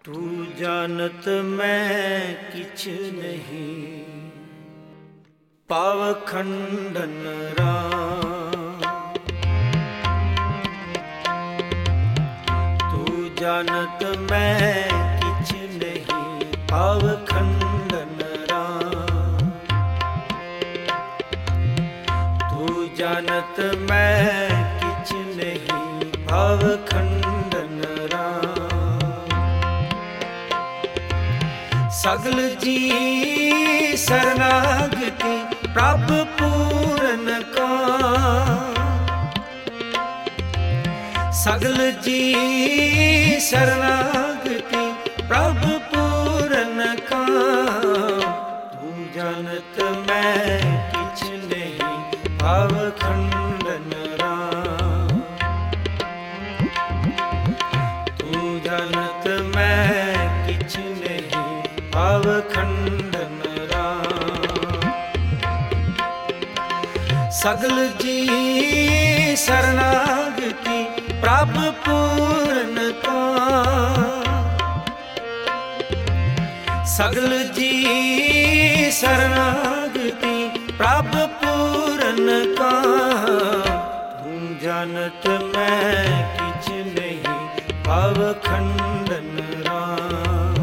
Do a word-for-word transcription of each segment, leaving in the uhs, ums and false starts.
तू जानत मैं किछ नहीं, पावखंडन राम। तू जानत मैं किछ नहीं, पावखंडन राम। तू जानत मैं किछ नहीं, पावखंडन राम। सगल जी शरणागति प्रभ पूरन का। सगल जी शरणागति प्रभ पूरन का। तू जानत मैं किछ नहीं, पावखंडन राम। तू जानत मैं किछ नहीं, पावखंडन राम। सगल जी शरणागति प्रभ पूरन का। सगल जी शरणागति प्रभ पूरन का। तू जानत मैं किछ नहीं, पावखंडन राम।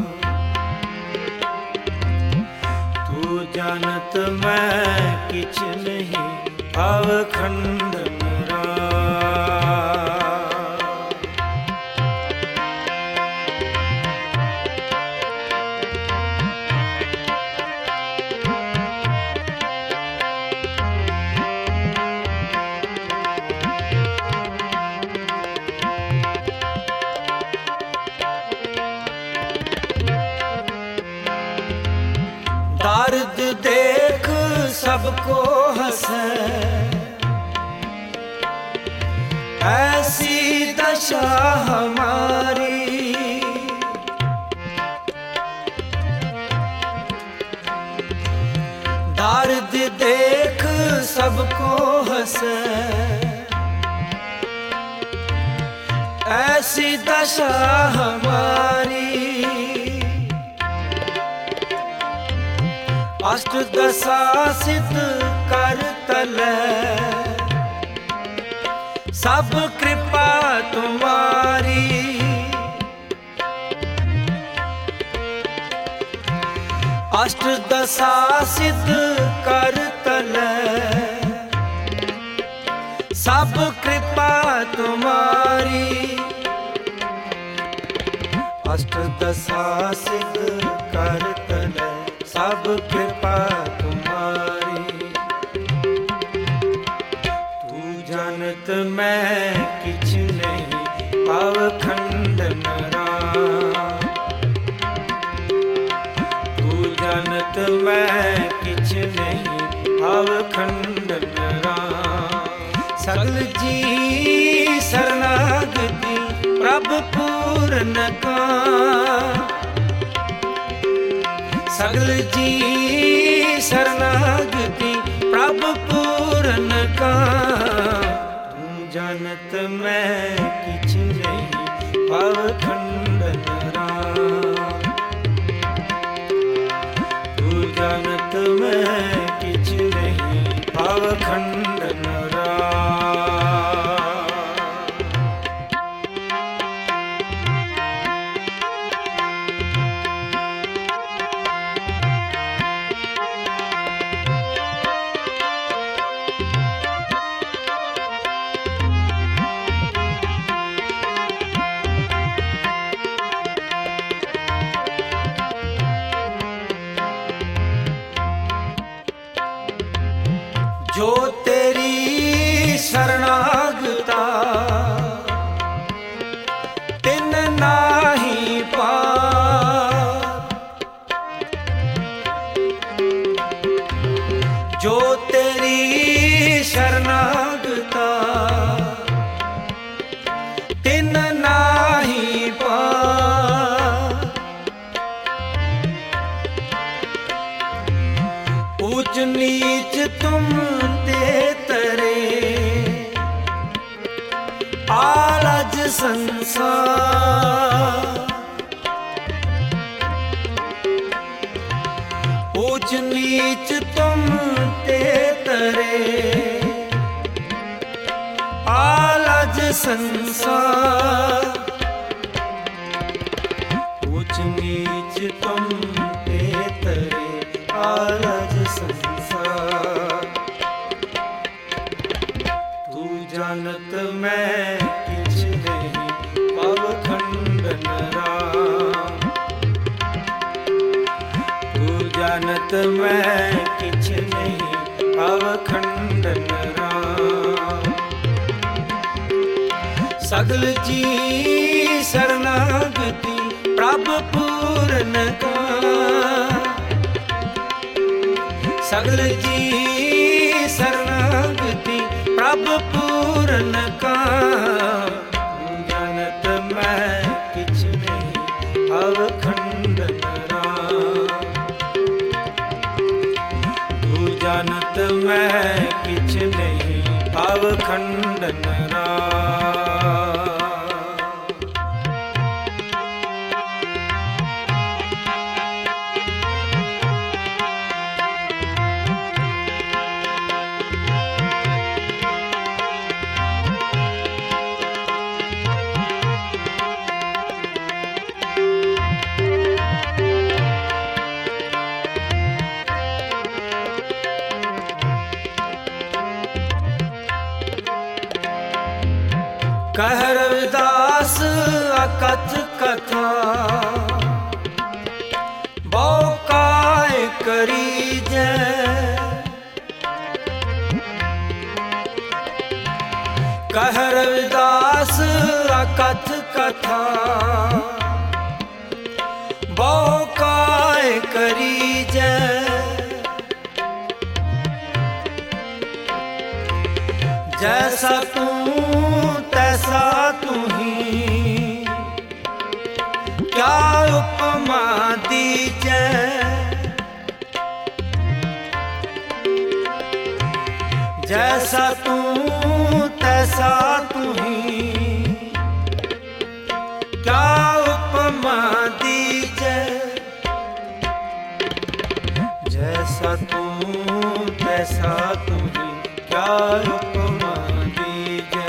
तू जानत मैं किछ नहीं, पावखंडन राम। दर्द देख सबको हंसे, ऐसी दशा हमारी। दर्द देख सबको हंसे, ऐसी दशा हमारी। अष्ट दशा सिद्ध कर तले, सब कृपा तुम्हारी। अष्ट दशा सिद्ध कर तले, सब कृपा तुम्हारी। अष्ट दशा सिद्ध कर तले, सब कृपा तुम्हारी। तू जानत मैं किछ नहीं, पावखंडन राम। तू जानत मैं किछ नहीं, पावखंडन राम। सगल जी शरणागति प्रभ पूरन का। सगल जी शरणागति प्रभ पूरन का। तू जानत मैं किछ नहीं, पावखंडन राम। तू जानत मैं किछ नहीं, पावखंडन राम। जो तेरी शरणागता तिन नाही पार। जो तेरी शरणागता तिन नाही पार। ऊंच नीच तुम ते तरे, आलज संसार। नीच तुम ते तरे, आलज संसार। ऊंच नीच तुम ते तरे, आलज संसार। तू जानत मैं किछ नहीं, पवखंडन राम। तू जानत मैं किछ नहीं, पवखंडन राम। सगल जी शरणागति प्रभ पूरन का, सगल जी शरणागति प्रभ पूरन का। जानत मैं किछ नहीं, पवखंडन राम। तू जानत मैं किछ नहीं, पवखंडन राम। कह रविदास अकथ कथा, बहु काय करी जय। कह रविदास अकथ कथा, बहु काय करी जय। जैसा तू तैसा तू ही, क्या उपमा दीजे। जैसा तू तैसा तू ही, क्या उपमा दीजे। जैसा तू तैसा तू ही, क्या उपमा दीजे।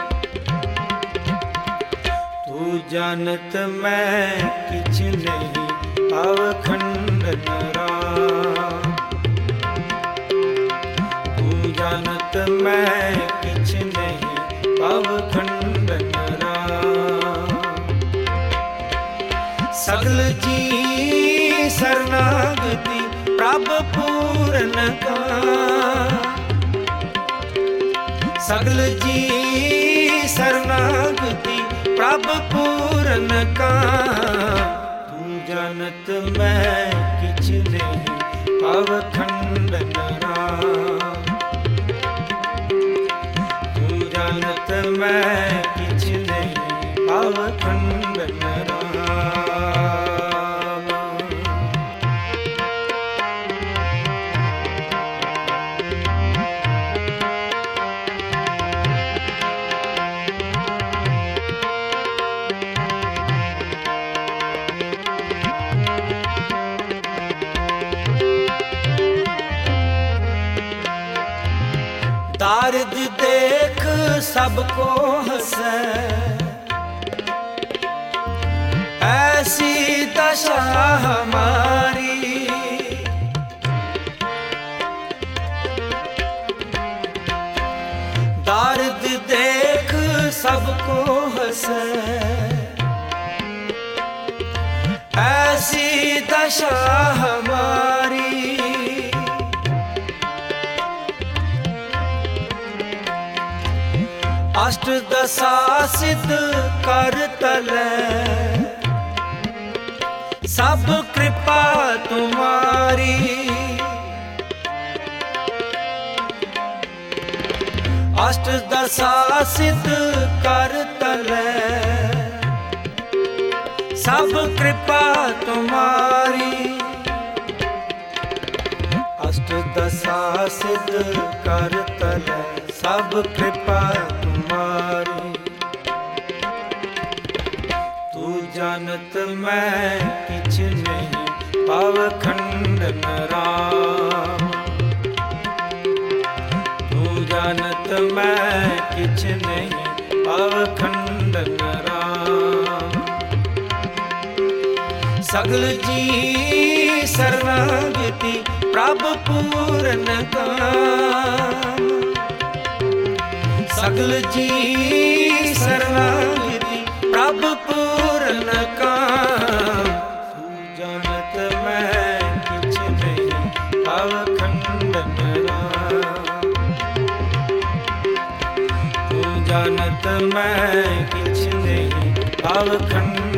तू जानत मैं किछ नहीं, पवखंडन राम। तू जानत मैं किछ नहीं, पवखंडन राम। सगल जी शरणागति प्रभ पूरन का, सगल जी शरणागति प्रभ पूरन का। तू जानत मैं किछ नहीं, पवखंडन राम। तू जानत मैं किछ नहीं, पवखंडन राम। दारिद देख सबको हंसे, ऐसी दशा हमारी। दारिद देख सबको हंसे, ऐसी दशा हमारी। अष्ट दशा सिद्ध कर तले, सब कृपा तुम्हारी। अष्ट दशा सिद्ध कर तले, सब कृपा तुम्हारी। अष्ट दशा सिद्ध कर तले, सब कृपा तुम्हारी। तू जानत मैं किछ नहीं, भव खंडन राम। तू जानत मैं किछ नहीं, भव खंडन राम। सगल जी शरणागति प्रभु पूरन काम। सगल जी शरणागति प्रभु पूरन काम। तू जानत मैं किछ नहीं, भव खंडन राम। तू जानत मैं किछ नहीं, भव खंडन